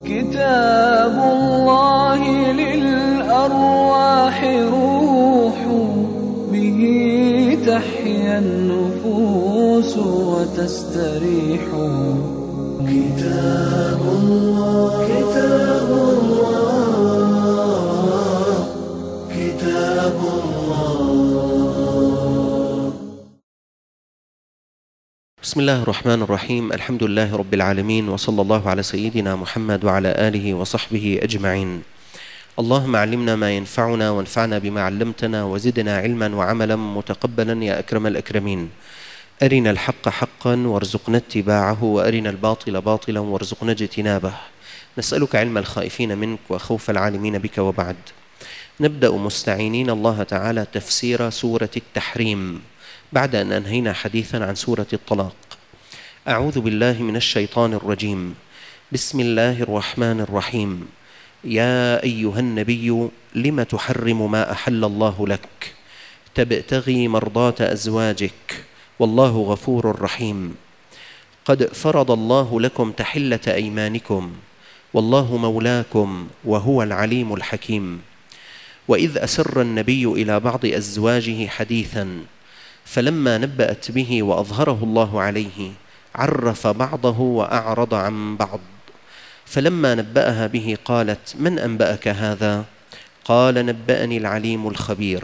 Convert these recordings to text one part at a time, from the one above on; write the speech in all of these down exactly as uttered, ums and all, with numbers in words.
كتاب الله للأرواح روح، به تحيا النفوس وتستريح. كتاب الله كتاب الله كتاب الله. بسم الله الرحمن الرحيم. الحمد لله رب العالمين، وصلى الله على سيدنا محمد وعلى آله وصحبه أجمعين. اللهم علمنا ما ينفعنا وانفعنا بما علمتنا وزدنا علما وعملا متقبلا يا أكرم الأكرمين. أرنا الحق حقا وارزقنا اتباعه، وأرنا الباطل باطلا وارزقنا اجتنابه. نسألك علم الخائفين منك وخوف العالمين بك. وبعد، نبدأ مستعينين الله تعالى تفسير سورة التحريم بعد أن أنهينا حديثا عن سورة الطلاق. أعوذ بالله من الشيطان الرجيم. بسم الله الرحمن الرحيم. يا أيها النبي لم تحرم ما أحل الله لك تبتغي مرضات أزواجك والله غفور رحيم. قد فرض الله لكم تحلة أيمانكم والله مولاكم وهو العليم الحكيم. وإذ أسر النبي إلى بعض أزواجه حديثا فلما نبأت به وأظهره الله عليه عرف بعضه وأعرض عن بعض. فلما نبأها به قالت: من أنبأك هذا؟ قال: نبأني العليم الخبير.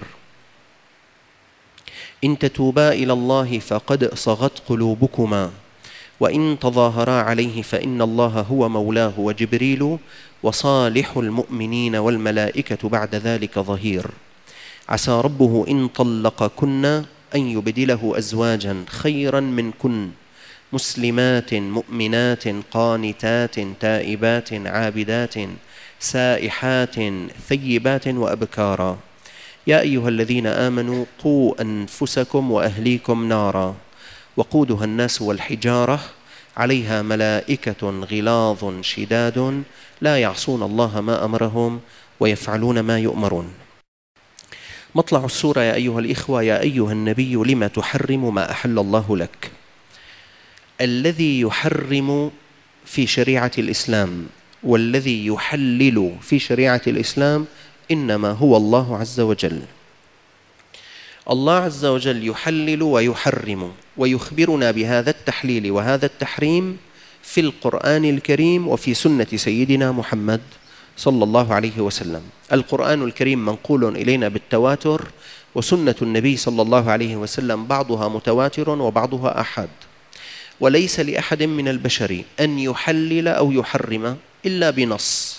إن تتوبا إلى الله فقد صغت قلوبكما وإن تظاهرا عليه فإن الله هو مولاه وجبريل وصالح المؤمنين والملائكة بعد ذلك ظهير. عسى ربه إن طلقكن أن يبدله أزواجا خيرا منكن مسلمات مؤمنات قانتات تائبات عابدات سائحات ثيبات وأبكارا. يا أيها الذين آمنوا قوا أنفسكم وأهليكم نارا وقودها الناس والحجارة عليها ملائكة غلاظ شداد لا يعصون الله ما أمرهم ويفعلون ما يؤمرون. مطلع السورة: يا أيها الإخوة، يا أيها النبي لم تحرم ما أحل الله لك. الذي يحرم في شريعة الإسلام والذي يحلل في شريعة الإسلام إنما هو الله عز وجل. الله عز وجل يحلل ويحرم، ويخبرنا بهذا التحليل وهذا التحريم في القرآن الكريم وفي سنة سيدنا محمد صلى الله عليه وسلم. القرآن الكريم منقول إلينا بالتواتر، وسنة النبي صلى الله عليه وسلم بعضها متواتر وبعضها أحاد. وليس لأحد من البشر أن يحلل أو يحرم إلا بنص.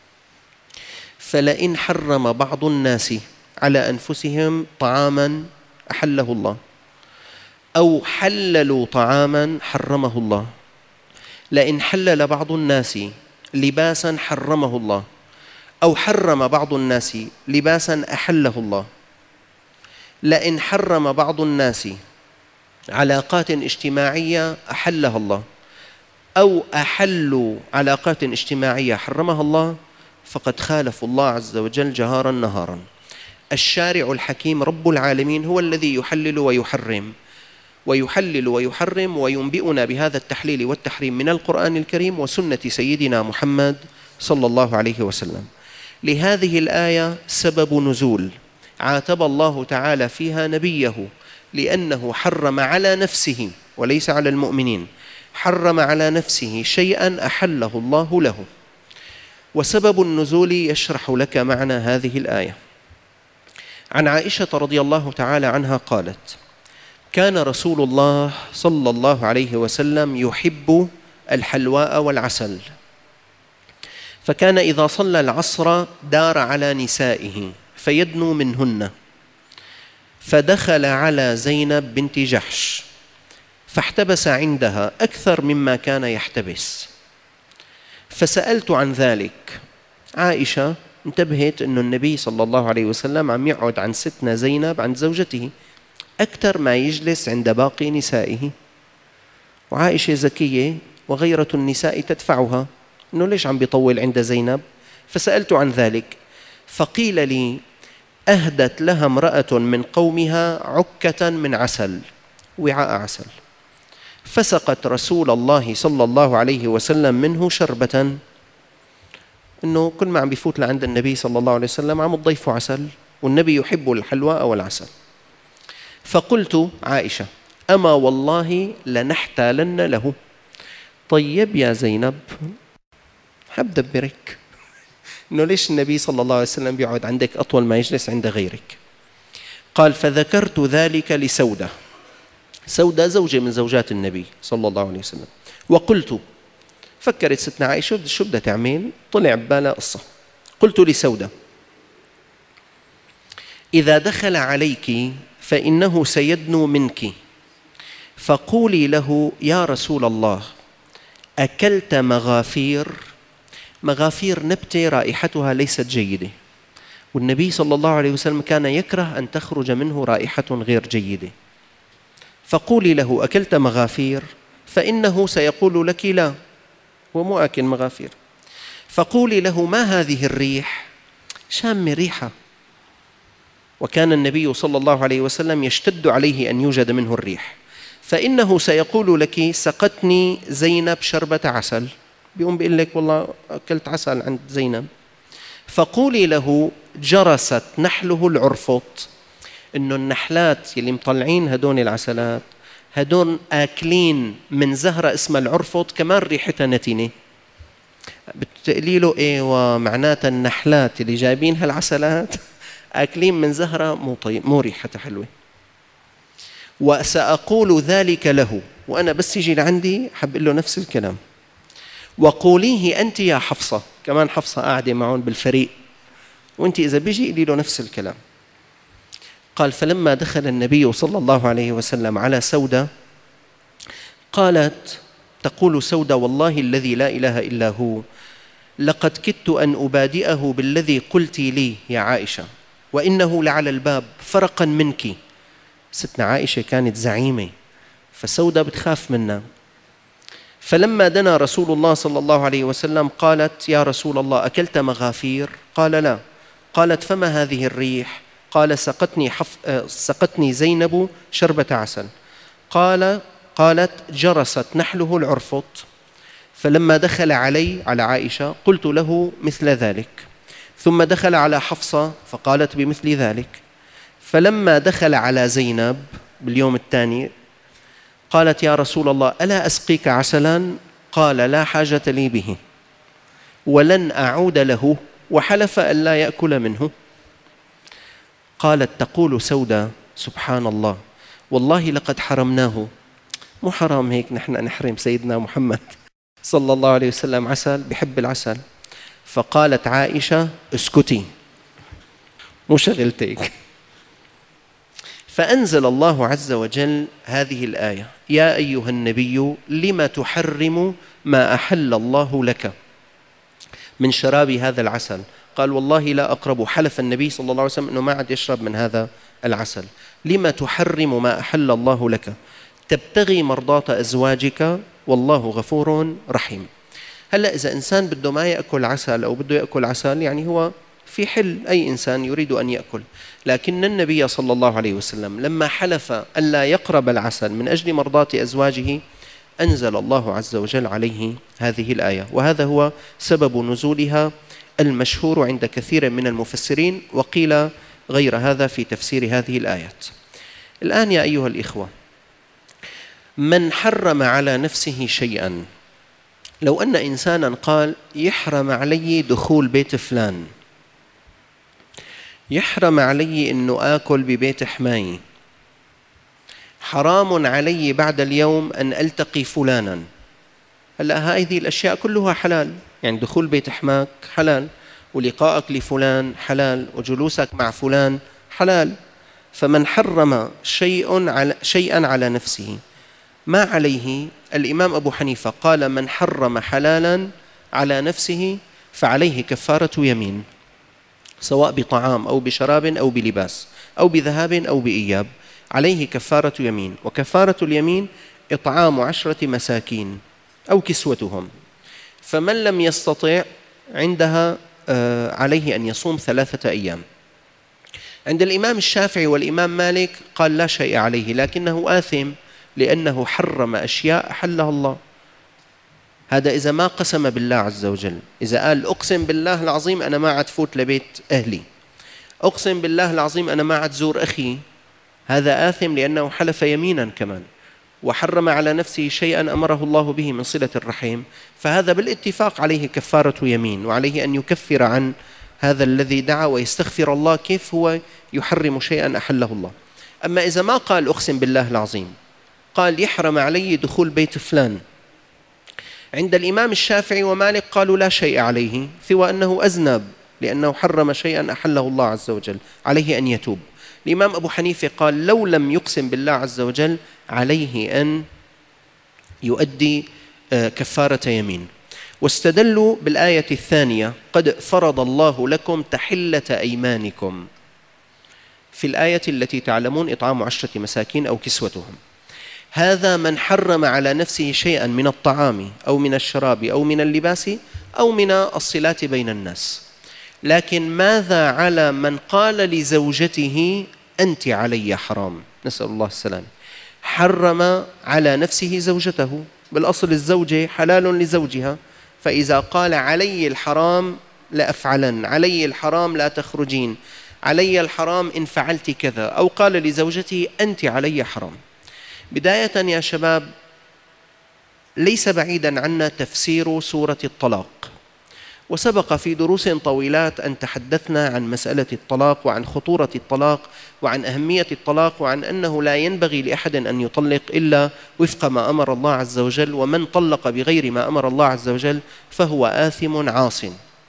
فلئن حرم بعض الناس على أنفسهم طعاما أحله الله، أو حللوا طعاما حرمه الله، لئن حلل بعض الناس لباسا حرمه الله، أو حرم بعض الناس لباسا أحله الله، لئن حرم بعض الناس علاقات اجتماعية أحلها الله، أو أحلوا علاقات اجتماعية حرمها الله، فقد خالفوا الله عز وجل جهارا نهارا. الشارع الحكيم رب العالمين هو الذي يحلل ويحرم ويحلل ويحرم وينبئنا بهذا التحليل والتحريم من القرآن الكريم وسنة سيدنا محمد صلى الله عليه وسلم. لهذه الآية سبب نزول عاتب الله تعالى فيها نبيه لأنه حرم على نفسه وليس على المؤمنين، حرم على نفسه شيئا أحله الله له. وسبب النزول يشرح لك معنى هذه الآية. عن عائشة رضي الله تعالى عنها قالت: كان رسول الله صلى الله عليه وسلم يحب الحلواء والعسل، فكان إذا صلى العصر دار على نسائه فيدنو منهن، فدخل على زينب بنت جحش فاحتبس عندها أكثر مما كان يحتبس، فسألت عن ذلك. عائشة انتبهت أن النبي صلى الله عليه وسلم عم يقعد عن ستنا زينب عند زوجته أكثر ما يجلس عند باقي نسائه، وعائشة ذكية وغيرة النساء تدفعها أنه ليش عم بيطول عند زينب. فسألت عن ذلك فقيل لي: أهدت لها امرأة من قومها عكة من عسل، وعاء عسل، فسقت رسول الله صلى الله عليه وسلم منه شربة، إنه كل ما عم بيفوت لعند النبي صلى الله عليه وسلم عم تضيفه عسل، والنبي يحب الحلوى أو العسل. فقلت عائشة: أما والله لنحتالن له. طيب يا زينب، حب دبرك إنه ليش النبي صلى الله عليه وسلم بيقعد عندك أطول ما يجلس عند غيرك. قال: فذكرت ذلك لسودة. سودة زوجة من زوجات النبي صلى الله عليه وسلم. وقلت، فكرت ستنا عائشة شو بدها تعمل، طلع ببالها قصة. قلت لسودة: إذا دخل عليك فإنه سيدنو منك، فقولي له: يا رسول الله، أكلت مغافير؟ مغافير نبتة رائحتها ليست جيدة، والنبي صلى الله عليه وسلم كان يكره أن تخرج منه رائحة غير جيدة. فقولي له: أكلت مغافير؟ فإنه سيقول لك لا، هو مو أكل مغافير. فقولي له: ما هذه الريح؟ شام ريحة. وكان النبي صلى الله عليه وسلم يشتد عليه أن يوجد منه الريح. فإنه سيقول لك: سقتني زينب شربة عسل. بيقوم بيقول لك: والله أكلت عسل عند زينب. فقولي له: جرست نحله العرفط. إنه النحلات اللي مطلعين هدون العسلات هدون آكلين من زهرة اسمها العرفط، كمان ريحتها نتنة. بتقولي له: إيه معناتها النحلات اللي جايبين هالعسلات آكلين من زهرة مو طيب، مو ريحتها حلوة. وسأقول ذلك له، وأنا بس يجي لعندي حب له نفس الكلام. وقوليه أنت يا حفصة، كمان حفصة قاعدة معهم بالفريق، وأنت إذا بيجي قولي له نفس الكلام. قال: فلما دخل النبي صلى الله عليه وسلم على سودة قالت، تقول سودة: والله الذي لا إله إلا هو، لقد كدت أن أبادئه بالذي قلت لي يا عائشة، وإنه لعلى الباب فرقا منك. ستنا عائشة كانت زعيمة، فسودة بتخاف منها. فلما دنا رسول الله صلى الله عليه وسلم قالت: يا رسول الله، أكلت مغافير؟ قال: لا. قالت: فما هذه الريح؟ قال: سقتني, حف... سقتني زينب شربة عسل. قال قالت: جرست نحله العرفط. فلما دخل علي على عائشة قلت له مثل ذلك، ثم دخل على حفصة فقالت بمثل ذلك. فلما دخل على زينب باليوم الثاني قالت: يا رسول الله، ألا أسقيك عسلا؟ قال: لا حاجة لي به، ولن أعود له، وحلف أن لا يأكل منه. قالت تقول سودة: سبحان الله، والله لقد حرمناه. مو حرام هيك نحن نحرم سيدنا محمد صلى الله عليه وسلم عسل، بحب العسل. فقالت عائشة: اسكتي، مو شغلتك. فأنزل الله عز وجل هذه الآية: يا أيها النبي لم تحرم ما أحل الله لك من شراب هذا العسل. قال: والله لا أقرب. حلف النبي صلى الله عليه وسلم أنه ما عاد يشرب من هذا العسل. لم تحرم ما أحل الله لك تبتغي مرضات أزواجك والله غفور رحيم. هلأ إذا إنسان بده ما يأكل عسل أو بده يأكل عسل، يعني هو في حل أي إنسان يريد أن يأكل، لكن النبي صلى الله عليه وسلم لما حلف ألا يقرب العسل من أجل مرضات أزواجه أنزل الله عز وجل عليه هذه الآية، وهذا هو سبب نزولها المشهور عند كثير من المفسرين، وقيل غير هذا في تفسير هذه الآيات. الآن يا أيها الإخوة، من حرم على نفسه شيئا، لو أن إنسانا قال: يحرم علي دخول بيت فلان، يحرم علي أنه آكل ببيت حماي، حرام علي بعد اليوم أن ألتقي فلانا. هلأ هذه الأشياء كلها حلال، يعني دخول بيت حماك حلال، ولقائك لفلان حلال، وجلوسك مع فلان حلال. فمن حرم شيء على شيئا على نفسه ما عليه، الإمام أبو حنيفة قال: من حرم حلالا على نفسه فعليه كفارة يمين، سواء بطعام أو بشراب أو بلباس أو بذهاب أو بإياب، عليه كفارة يمين. وكفارة اليمين إطعام عشرة مساكين أو كسوتهم. فمن لم يستطع عندها عليه أن يصوم ثلاثة أيام. عند الإمام الشافعي والإمام مالك قال: لا شيء عليه، لكنه آثم لأنه حرم أشياء أحلها الله. هذا إذا ما قسم بالله عز وجل. إذا قال أقسم بالله العظيم أنا ما عاد فوت لبيت أهلي، أقسم بالله العظيم أنا ما عاد زور أخي، هذا آثم لأنه حلف يمينا كمان، وحرم على نفسه شيئا أمره الله به من صلة الرحم، فهذا بالاتفاق عليه كفارة يمين، وعليه أن يكفر عن هذا الذي دعا ويستغفر الله. كيف هو يحرم شيئا أحله الله؟ أما إذا ما قال أقسم بالله العظيم، قال يحرم علي دخول بيت فلان، عند الإمام الشافعي ومالك قالوا لا شيء عليه سوى أنه أذنب لأنه حرم شيئا أحله الله عز وجل، عليه أن يتوب. الإمام أبو حنيفة قال لو لم يقسم بالله عز وجل عليه أن يؤدي كفارة يمين. واستدلوا بالآية الثانية قد فرض الله لكم تحلة أيمانكم، في الآية التي تعلمون إطعام عشرة مساكين أو كسوتهم. هذا من حرم على نفسه شيئا من الطعام أو من الشراب أو من اللباس أو من الصلات بين الناس. لكن ماذا على من قال لزوجته أنت علي حرام؟ نسأل الله السلام. حرم على نفسه زوجته، بالأصل الزوجة حلال لزوجها، فإذا قال علي الحرام لأفعلن، علي الحرام لا تخرجين، علي الحرام إن فعلت كذا، أو قال لزوجته أنت علي حرام. بداية يا شباب، ليس بعيدا عنا تفسير سورة الطلاق، وسبق في دروس طويلات أن تحدثنا عن مسألة الطلاق وعن خطورة الطلاق وعن أهمية الطلاق وعن أنه لا ينبغي لأحد أن يطلق إلا وفق ما أمر الله عز وجل، ومن طلق بغير ما أمر الله عز وجل فهو آثم عاصٍ.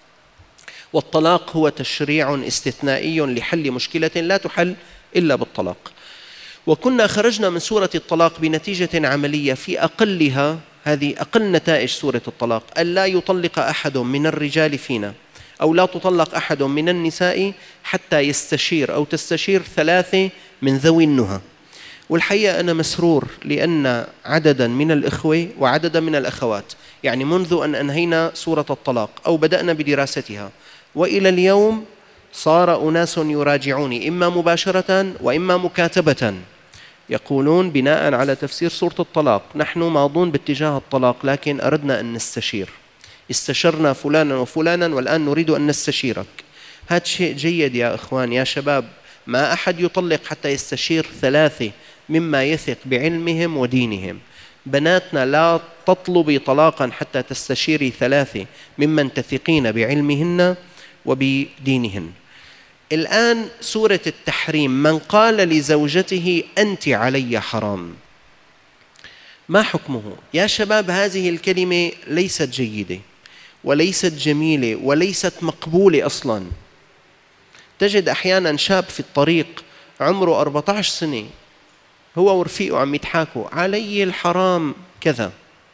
والطلاق هو تشريع استثنائي لحل مشكلة لا تحل إلا بالطلاق. وكنا خرجنا من سورة الطلاق بنتيجة عملية في أقلها، هذه أقل نتائج سورة الطلاق، ألا يطلق أحد من الرجال فينا، أو لا تطلق أحد من النساء حتى يستشير أو تستشير ثلاثة من ذوي النهى. والحقيقة أنا مسرور لأن عددا من الإخوة وعددا من الأخوات، يعني منذ أن أنهينا سورة الطلاق أو بدأنا بدراستها وإلى اليوم صار أناس يراجعوني إما مباشرة وإما مكاتبة، يقولون بناء على تفسير سورة الطلاق نحن ماضون باتجاه الطلاق لكن أردنا أن نستشير، استشرنا فلانا وفلانا والآن نريد أن نستشيرك. هذا شيء جيد يا إخوان يا شباب، ما أحد يطلق حتى يستشير ثلاثة مما يثق بعلمهم ودينهم. بناتنا لا تطلبي طلاقا حتى تستشيري ثلاثة ممن تثقين بعلمهن وبدينهن. الآن سورة التحريم، من قال لزوجته أنت علي حرام، ما حكمه؟ يا شباب هذه الكلمة ليست جيدة وليست جميلة وليست مقبولة أصلا. تجد أحيانا شاب في الطريق عمره أربعة عشر سنة هو ورفيقه عم يضحكوا علي الحرام كذا.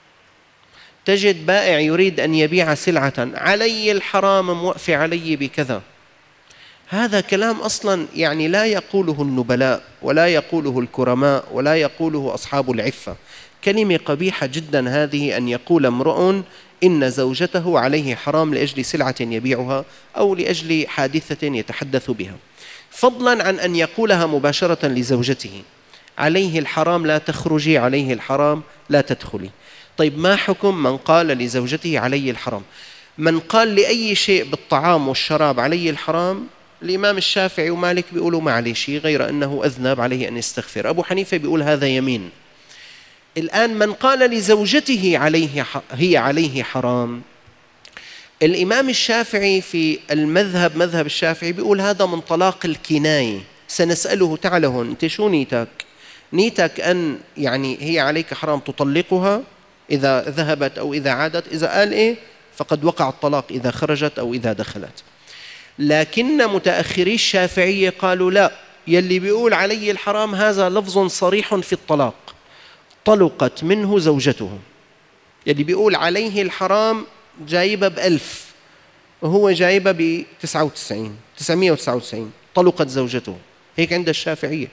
تجد بائع يريد أن يبيع سلعة علي الحرام موقفة علي بكذا. هذا كلام أصلا يعني لا يقوله النبلاء ولا يقوله الكرماء ولا يقوله أصحاب العفة. كلمة قبيحة جدا هذه أن يقول امرؤ إن زوجته عليه حرام لأجل سلعة يبيعها أو لأجل حادثة يتحدث بها، فضلا عن أن يقولها مباشرة لزوجته عليه الحرام لا تخرجي، عليه الحرام لا تدخلي. طيب ما حكم من قال لزوجته عليه الحرام؟ من قال لأي شيء بالطعام والشراب عليه الحرام، الإمام الشافعي ومالك بيقولوا ما عليه شيء غير أنه أذنب عليه أن يستغفر. أبو حنيفة بيقول هذا يمين. الآن من قال لزوجته عليه هي عليه حرام، الإمام الشافعي في المذهب مذهب الشافعي بيقول هذا من طلاق الكناية. سنسأله تعال هون أنت شو نيتك؟ نيتك أن يعني هي عليك حرام تطلقها إذا ذهبت أو إذا عادت؟ إذا قال إيه فقد وقع الطلاق إذا خرجت أو إذا دخلت. لكن متأخري الشافعية قالوا لا، يلي بيقول علي الحرام هذا لفظ صريح في الطلاق، طلقت منه زوجته. يلي بيقول عليه الحرام جايبة بألف وهو جايبة بتسعة وتسعين تسعمائة وتسعة وتسعين، طلقت زوجته، هيك عند الشافعية.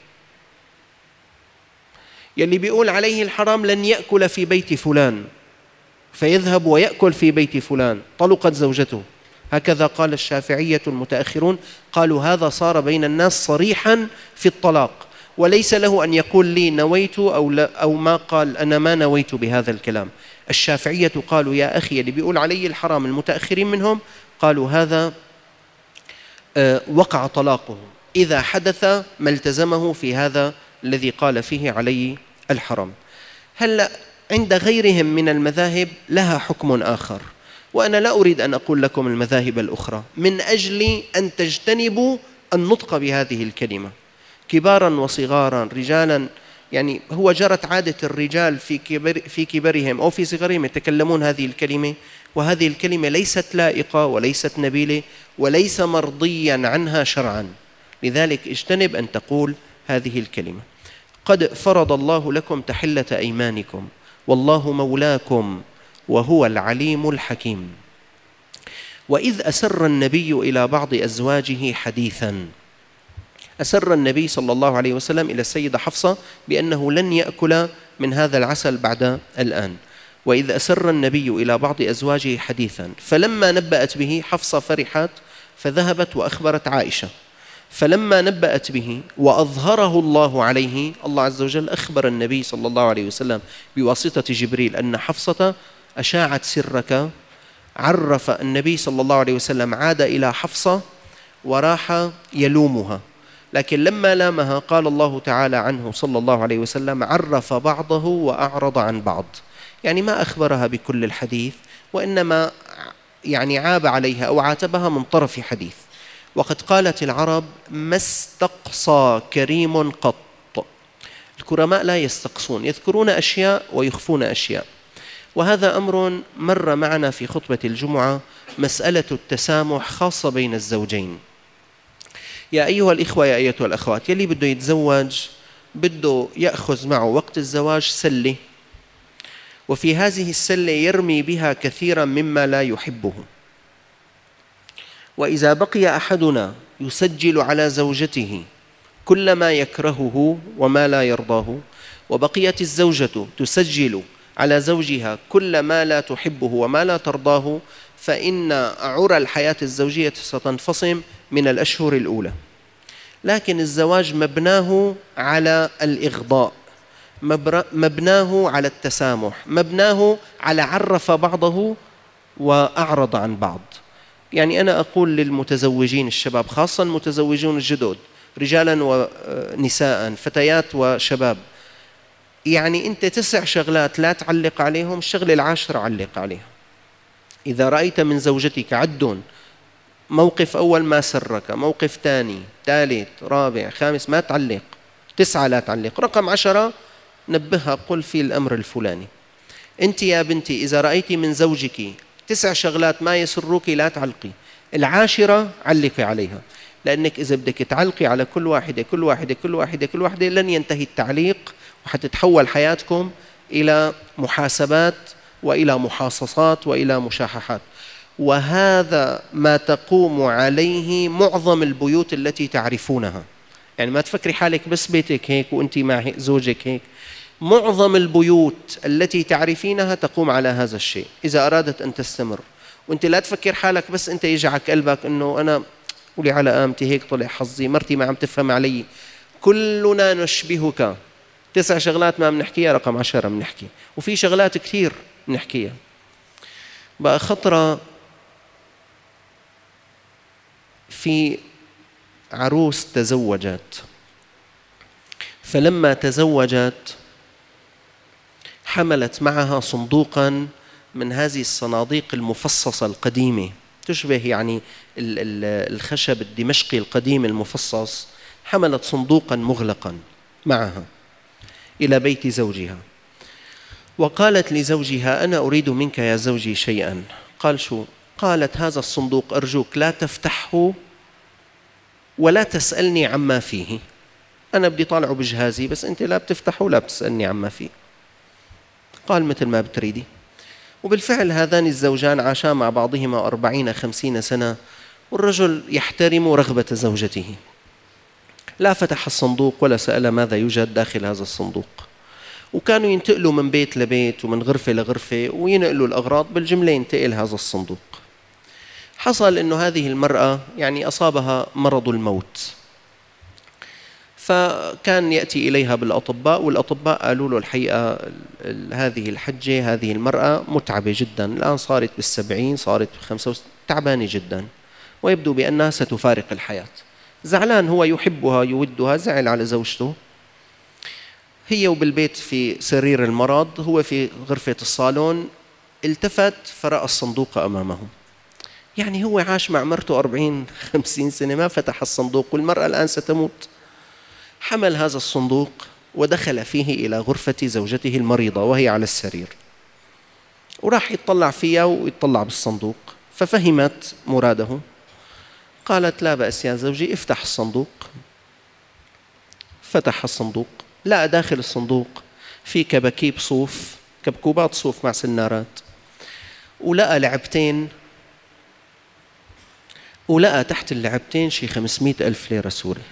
يلي بيقول عليه الحرام لن يأكل في بيت فلان فيذهب ويأكل في بيت فلان، طلقت زوجته، هكذا قال الشافعية المتأخرون. قالوا هذا صار بين الناس صريحا في الطلاق، وليس له أن يقول لي نويت أو, لا أو ما قال أنا ما نويت بهذا الكلام. الشافعية قالوا يا أخي اللي بيقول علي الحرام المتأخرين منهم، قالوا هذا وقع طلاقه إذا حدث ما التزمه في هذا الذي قال فيه علي الحرام. هلأ عند غيرهم من المذاهب لها حكم آخر، وأنا لا أريد أن أقول لكم المذاهب الأخرى من أجل أن تجتنبوا النطق بهذه الكلمة كبارا وصغارا، رجالا، يعني هو جرت عادة الرجال في كبر في كبرهم أو في صغرهم يتكلمون هذه الكلمة، وهذه الكلمة ليست لائقة وليست نبيلة وليس مرضيا عنها شرعا، لذلك اجتنب أن تقول هذه الكلمة. قد فرض الله لكم تحلة أيمانكم والله مولاكم وهو العليم الحكيم. وإذ أسر النبي إلى بعض أزواجه حديثا، أسر النبي صلى الله عليه وسلم إلى السيدة حفصة بأنه لن يأكل من هذا العسل بعد الآن. وإذ أسر النبي إلى بعض أزواجه حديثا فلما نبأت به حفصة فرحت فذهبت وأخبرت عائشة، فلما نبأت به وأظهره الله عليه، الله عز وجل أخبر النبي صلى الله عليه وسلم بواسطة جبريل أن حفصة أشاعت سرك، عرف النبي صلى الله عليه وسلم، عاد إلى حفصة وراح يلومها، لكن لما لامها قال الله تعالى عنه صلى الله عليه وسلم عرف بعضه وأعرض عن بعض، يعني ما أخبرها بكل الحديث وإنما يعني عاب عليها أو عاتبها من طرف حديث. وقد قالت العرب ما استقصى كريم قط، الكرماء لا يستقصون، يذكرون أشياء ويخفون أشياء. وهذا أمر مر معنا في خطبة الجمعة، مسألة التسامح خاصة بين الزوجين. يا أيها الإخوة يا أيتها الأخوات، يلي بده يتزوج بده يأخذ معه وقت الزواج سلة، وفي هذه السلة يرمي بها كثيرا مما لا يحبه. وإذا بقي أحدنا يسجل على زوجته كل ما يكرهه وما لا يرضاه، وبقيت الزوجة تسجل على زوجها كل ما لا تحبه وما لا ترضاه، فإن عرى الحياة الزوجية ستنفصم من الأشهر الأولى. لكن الزواج مبناه على الإغضاء، مبناه على التسامح، مبناه على عرف بعضه وأعرض عن بعض. يعني أنا أقول للمتزوجين الشباب، خاصة المتزوجون الجدد، رجالا ونساء، فتيات وشباب، يعني أنت تسع شغلات لا تعلق عليهم، الشغلة العاشرة علق عليها. إذا رأيت من زوجتك عد، موقف أول ما سرك، موقف ثاني، ثالث، رابع، خامس، ما تعلق. تسعة لا تعلق. رقم عشرة نبهها، قل في الأمر الفلاني. أنت يا بنتي إذا رأيتي من زوجك تسع شغلات ما يسروك لا تعلقي، العاشرة علقي عليها، لأنك إذا بدك تعلقي على كل واحدة كل واحدة كل واحدة كل واحدة لن ينتهي التعليق، وحتتحول حياتكم إلى محاسبات وإلى محاصصات وإلى مشاححات. وهذا ما تقوم عليه معظم البيوت التي تعرفونها. يعني ما تفكري حالك بس بيتك هيك وأنت مع زوجك هيك، معظم البيوت التي تعرفينها تقوم على هذا الشيء إذا أرادت أن تستمر. وأنت لا تفكر حالك بس أنت يجعك قلبك أنه أنا قولي على قامتي هيك طلع حظي، مرتي ما عم تفهم علي. كلنا نشبهك. تسع شغلات ما بنحكيها، رقم عشرة بنحكي، وفي شغلات كثير بنحكيها. بقى خطرة في عروس تزوجت، فلما تزوجت حملت معها صندوقا من هذه الصناديق المفصصة القديمة، تشبه يعني الخشب الدمشقي القديم المفصص. حملت صندوقا مغلقا معها إلى بيت زوجها، وقالت لزوجها أنا أريد منك يا زوجي شيئا. قال شو؟ قالت هذا الصندوق أرجوك لا تفتحه ولا تسألني عما فيه، أنا بدي طالعه بجهازي بس أنت لا بتفتحه ولا بتسألني عما فيه. قال مثل ما بتريدي. وبالفعل هذان الزوجان عاشا مع بعضهما أربعين خمسين سنة، والرجل يحترم رغبة زوجته، لا فتح الصندوق ولا سأل ماذا يوجد داخل هذا الصندوق. وكانوا ينتقلوا من بيت لبيت ومن غرفة لغرفة وينقلوا الأغراض، بالجملة ينتقل هذا الصندوق. حصل أنه هذه المرأة يعني أصابها مرض الموت، فكان يأتي إليها بالأطباء، والأطباء قالوا له الحقيقة هذه الحجة هذه المرأة متعبة جدا، الآن صارت بالسبعين، صارت بخمسة وستين، تعبانة جدا، ويبدو بأنها ستفارق الحياة. زعلان، هو يحبها يودها، زعل على زوجته. هي وبالبيت في سرير المرض، هو في غرفة الصالون، التفت فرأى الصندوق أمامه. يعني هو عاش مع مرته أربعين خمسين سنة، ما فتح الصندوق، والمرأة الآن ستموت. حمل هذا الصندوق ودخل فيه إلى غرفة زوجته المريضة وهي على السرير، وراح يتطلع فيها ويتطلع بالصندوق، ففهمت مراده. قالت: لا بأس يا زوجي، افتح الصندوق. فتح الصندوق، لقى داخل الصندوق في كباكيب صوف، كبكوبات صوف مع سنارات، ولقى لعبتين، ولقى تحت اللعبتين شي خمسمائة ألف ليرة سوري.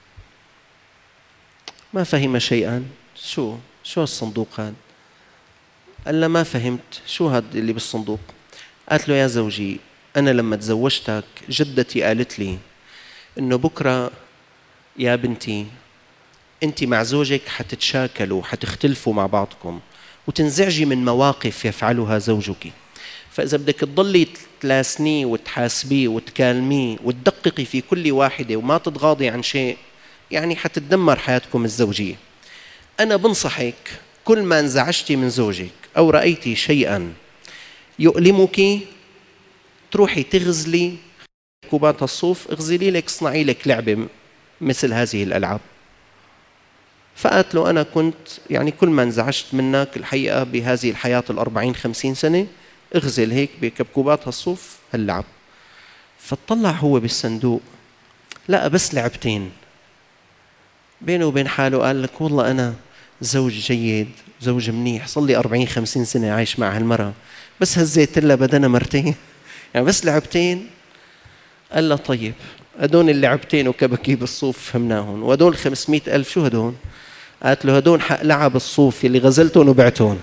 ما فهم شيئا. شو شو الصندوق هذا؟ قال له: ما فهمت، شو هذا اللي بالصندوق؟ قالت له: يا زوجي، أنا لما تزوجتك جدتي قالت لي إنه بكرة يا بنتي أنت مع زوجك حتتشاكلوا، حتختلفوا مع بعضكم، وتنزعجي من مواقف يفعلها زوجك، فإذا بدك تضلي تلاسنيه وتحاسبيه وتكالميه وتدققي في كل واحدة وما تتغاضي عن شيء، يعني حتتدمر حياتكم الزوجية. أنا بنصحك كل ما انزعجتي من زوجك أو رأيتي شيئا يؤلمك، تروحي تغزلي كوبات الصوف، اغزلي لك، اصنعي لك لعبة مثل هذه الألعاب. فقالت له: أنا كنت يعني كل ما انزعجت منك الحقيقة بهذه الحياة الأربعين خمسين سنة، اغزل هيك بكبكوبات الصوف هاللعب. فاطلع هو بالصندوق، لقى بس لعبتين. بينه وبين حاله قال لك: والله أنا زوج جيد، زوج منيح، صار لي أربعين خمسين سنة عايش مع هالمرة، بس هزيت لها بدنا مرتين، يعني بس لعبتين. قال له: طيب هدول اللعبتين وكبكيب الصوف فهمناهم، وهدول خمسمائة ألف شو هدول؟ قالت له: هدول حق لعب الصوف اللي غزلتهم وبعتهم.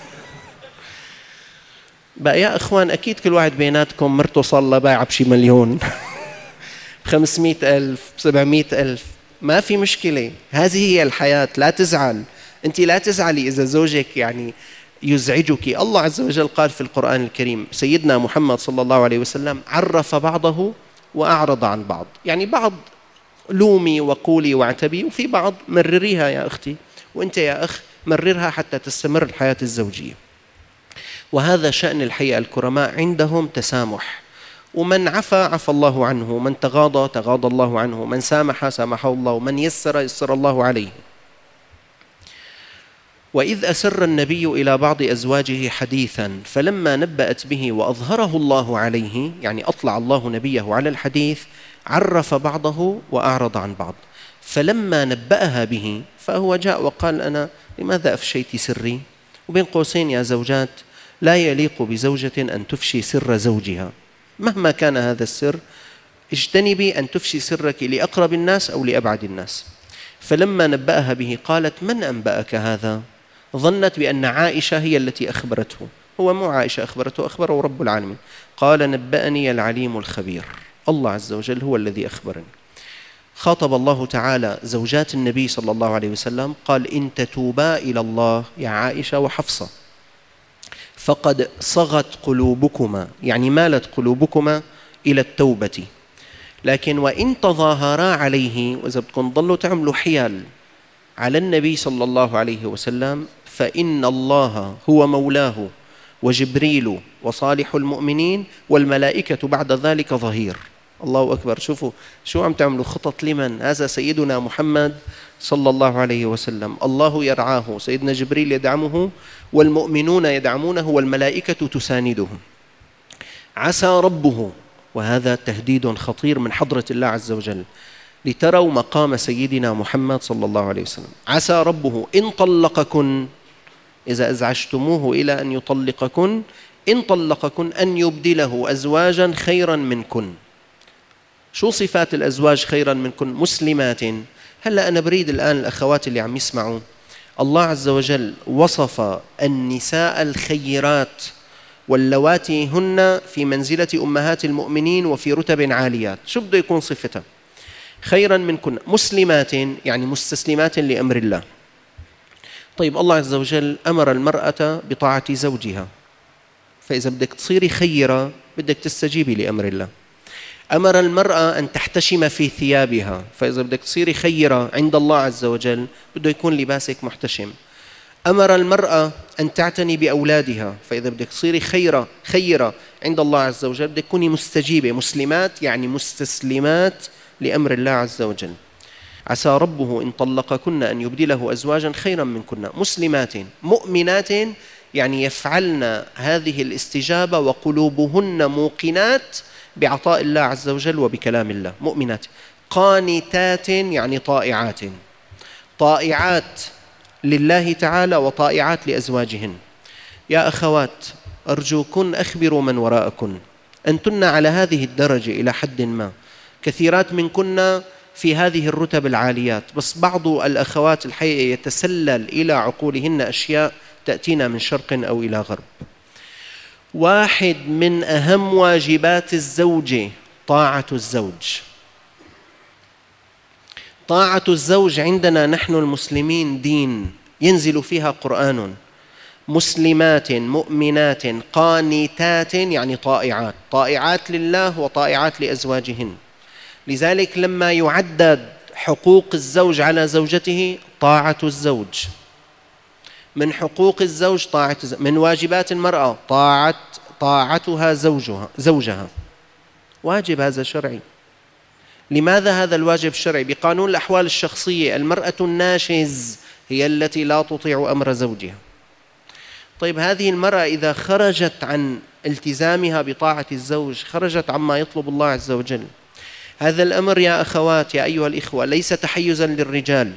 بقى يا إخوان، أكيد كل واحد بيناتكم مرته صار لها بايعة بشي مليون بخمسمائة ألف بسبعمائة ألف، ما في مشكلة، هذه هي الحياة، لا تزعل. أنت لا تزعلي إذا زوجك يعني يزعجك. الله عز وجل قال في القرآن الكريم، سيدنا محمد صلى الله عليه وسلم عرف بعضه وأعرض عن بعض، يعني بعض لومي وقولي واعتبي، وفي بعض مرريها يا أختي، وأنت يا أخ مررها حتى تستمر الحياة الزوجية. وهذا شأن الحقيقة، الكرماء عندهم تسامح، ومن عفا عفى الله عنه، من تغاضى تغاضى الله عنه، من سامح سامحه الله، ومن يسر يسر الله عليه. وإذ أسر النبي إلى بعض أزواجه حديثا فلما نبأت به وأظهره الله عليه، يعني أطلع الله نبيه على الحديث، عرف بعضه وأعرض عن بعض. فلما نبأها به فهو جاء وقال: أنا لماذا أفشيت سري؟ وبين قوسين يا زوجات، لا يليق بزوجة أن تفشي سر زوجها مهما كان هذا السر. اجتنبي أن تفشي سرك لأقرب الناس أو لأبعد الناس. فلما نبأها به قالت: من أنبأك هذا؟ ظنت بأن عائشة هي التي أخبرته، هو مو عائشة أخبرته، أخبره رب العالمين. قال: نبأني العليم الخبير، الله عز وجل هو الذي أخبرني. خاطب الله تعالى زوجات النبي صلى الله عليه وسلم، قال: إن تتوبا إلى الله يا عائشة وحفصة فقد صغت قلوبكما، يعني مالت قلوبكما إلى التوبة، لكن وإن تظاهرا عليه، وإذا بدكم تضلوا تعملوا حيال على النبي صلى الله عليه وسلم، فإن الله هو مولاه وجبريل وصالح المؤمنين والملائكة بعد ذلك ظهير. الله أكبر. شوفوا شو عم تعملوا خطط لمن؟ هذا سيدنا محمد صلى الله عليه وسلم، الله يرعاه، سيدنا جبريل يدعمه، والمؤمنون يدعمونه، والملائكة تسانده. عسى ربه، وهذا تهديد خطير من حضرة الله عز وجل، لتروا مقام سيدنا محمد صلى الله عليه وسلم. عسى ربه إن طلقكن، إذا أزعجتموه إلى أن يطلقكن، إن طلقكن أن يبدله أزواجا خيرا منكن. شو صفات الأزواج خيرا منكن؟ مسلمات. هلأ أنا بريد الآن الأخوات اللي عم يسمعوا، الله عز وجل وصف النساء الخيرات واللواتي هن في منزلة أمهات المؤمنين وفي رتب عاليات. شو بده يكون صفتها؟ خيرا منكن مسلمات يعني مستسلمات لأمر الله. طيب الله عز وجل أمر المرأة بطاعة زوجها، فإذا بدك تصيري خيرة بدك تستجيبي لأمر الله. أمر المرأة أن تحتشم في ثيابها، فإذا بدك تصيري خيرة عند الله عز وجل بده يكون لباسك محتشم. أمر المرأة أن تعتني بأولادها، فإذا بدك تصيري خيرة خيرة عند الله عز وجل بدك تكوني مستجيبة. مسلمات يعني مستسلمات لأمر الله عز وجل. عسى ربه إن طلقكن أن يبدله أزواجا خيرا منكن مسلمات مؤمنات يعني يفعلن هذه الاستجابة وقلوبهن موقنات بعطاء الله عز وجل وبكلام الله. مؤمنات قانتات يعني طائعات، طائعات لله تعالى وطائعات لأزواجهن. يا أخوات أرجوكن أخبروا من وراءكن، أنتن على هذه الدرجة إلى حد ما، كثيرات منكن في هذه الرتب العاليات، بس بعض الأخوات الحقيقة يتسلل إلى عقولهن أشياء تأتينا من شرق أو إلى غرب. واحد من أهم واجبات الزوجة طاعة الزوج. طاعة الزوج عندنا نحن المسلمين دين ينزل فيها قرآن. مسلمات مؤمنات قانتات يعني طائعات، طائعات لله وطائعات لأزواجهن. لذلك لما يعدد حقوق الزوج على زوجته طاعة الزوج، من حقوق الزوج طاعة الزوج، من واجبات المرأة طاعة طاعتها زوجها زوجها واجب هذا شرعي. لماذا هذا الواجب الشرعي؟ بقانون الأحوال الشخصية المرأة الناشز هي التي لا تطيع أمر زوجها. طيب هذه المرأة إذا خرجت عن التزامها بطاعة الزوج خرجت عما يطلب الله عز وجل. هذا الأمر يا أخوات يا أيها الإخوة ليس تحيزا للرجال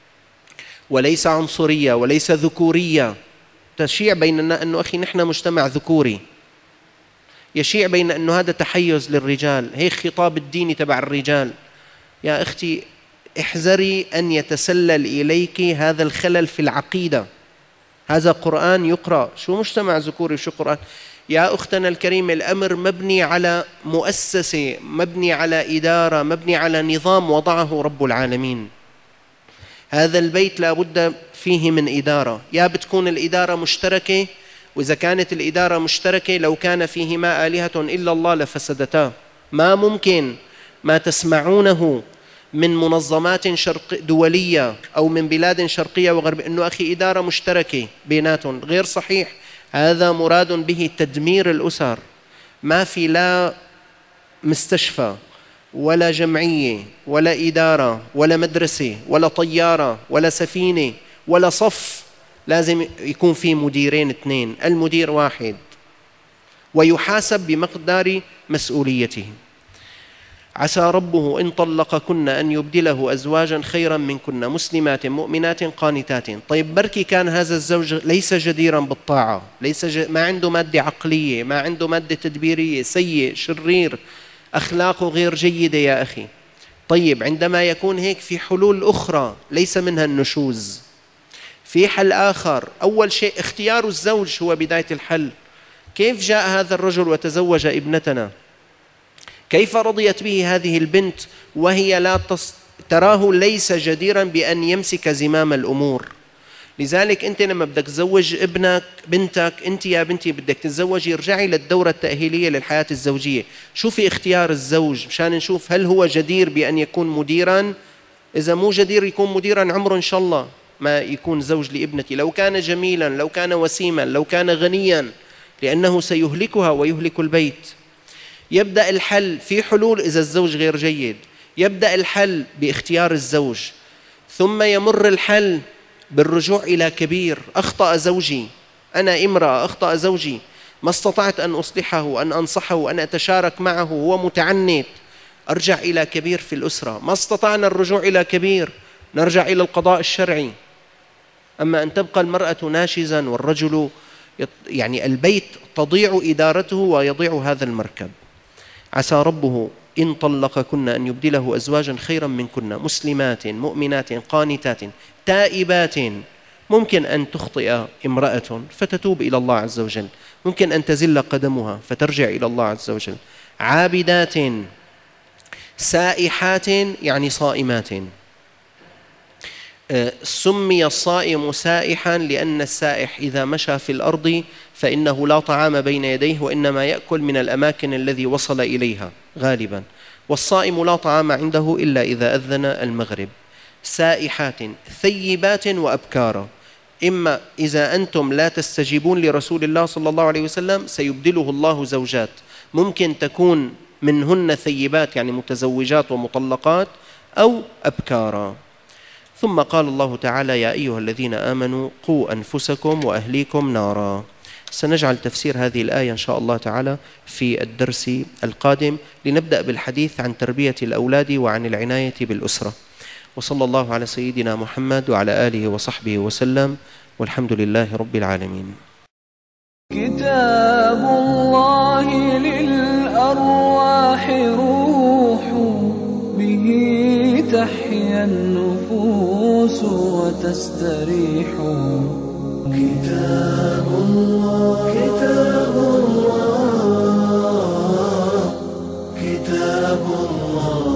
وليس عنصرية وليس ذكورية تشيع بيننا أنه أخي نحن مجتمع ذكوري، يشيع بين أنه هذا تحيز للرجال، هيك خطاب الديني تبع الرجال. يا أختي احذري أن يتسلل إليك هذا الخلل في العقيدة. هذا قرآن يقرأ، شو مجتمع ذكوري وشو قرآن؟ يا أختنا الكريمة الأمر مبني على مؤسسة، مبني على إدارة، مبني على نظام وضعه رب العالمين. هذا البيت لابد فيه من إدارة، يا بتكون الإدارة مشتركة، وإذا كانت الإدارة مشتركة لو كان فيهما آلهة إلا الله لفسدتا. ما ممكن ما تسمعونه من منظمات شرق دولية أو من بلاد شرقية وغربية أنه أخي إدارة مشتركة بيناتهم، غير صحيح. هذا مراد به تدمير الأسر. ما في لا مستشفى ولا جمعية ولا إدارة ولا مدرسة ولا طيارة ولا سفينة ولا صف لازم يكون في مديرين اثنين، المدير واحد ويحاسب بمقدار مسؤوليته. عسى ربه إن طلقكن أن يبدله أزواجا خيرا منكن مسلمات مؤمنات قانتات. طيب بركي كان هذا الزوج ليس جديرا بالطاعة، ليس ج... ما عنده مادة عقلية، ما عنده مادة تدبيرية، سيء شرير، أخلاقه غير جيدة يا أخي. طيب عندما يكون هيك في حلول أخرى ليس منها النشوز. في حل آخر، أول شيء اختيار الزوج هو بداية الحل. كيف جاء هذا الرجل وتزوج ابنتنا؟ كيف رضيت به هذه البنت وهي لا تص... تراه ليس جديرا بأن يمسك زمام الأمور؟ لذلك أنت لما بدك تزوج ابنك بنتك، أنت يا بنتي بدك تتزوجي ارجعي للدورة التأهيلية للحياة الزوجية، شوفي اختيار الزوج مشان نشوف هل هو جدير بأن يكون مديرا. إذا مو جدير يكون مديرا عمره إن شاء الله ما يكون زوج لابنتي. لو كان جميلا، لو كان وسيما، لو كان غنيا، لأنه سيهلكها ويهلك البيت. يبدأ الحل في حلول إذا الزوج غير جيد، يبدأ الحل باختيار الزوج، ثم يمر الحل بالرجوع إلى كبير. أخطأ زوجي، أنا امرأة أخطأ زوجي، ما استطعت أن أصلحه وأن أنصحه وأن أتشارك معه، هو متعنت، أرجع إلى كبير في الأسرة. ما استطعنا الرجوع إلى كبير نرجع إلى القضاء الشرعي. أما أن تبقى المرأة ناشزا والرجل يعني البيت تضيع إدارته ويضيع هذا المركب. عسى ربه إن طلقكن أن يبدله أزواجا خيرا منكن مسلمات مؤمنات قانتات تائبات. ممكن أن تخطئ امرأة فتتوب إلى الله عز وجل، ممكن أن تزل قدمها فترجع إلى الله عز وجل. عابدات سائحات يعني صائمات. سمي الصائم سائحا لأن السائح إذا مشى في الأرض فإنه لا طعام بين يديه وإنما يأكل من الأماكن الذي وصل إليها غالبا، والصائم لا طعام عنده إلا إذا أذن المغرب. سائحات ثيبات وأبكارا، إما إذا أنتم لا تستجيبون لرسول الله صلى الله عليه وسلم سيبدله الله زوجات، ممكن تكون منهن ثيبات يعني متزوجات ومطلقات أو أبكارا. ثم قال الله تعالى: يا أيها الذين آمنوا قوا أنفسكم وأهليكم نارا. سنجعل تفسير هذه الآية إن شاء الله تعالى في الدرس القادم، لنبدأ بالحديث عن تربية الأولاد وعن العناية بالأسرة. وصلى الله على سيدنا محمد وعلى آله وصحبه وسلم، والحمد لله رب العالمين. كتاب الله للأرواح روح، به تحيا النفوس وتستريح. كتاب الله كتاب الله كتاب الله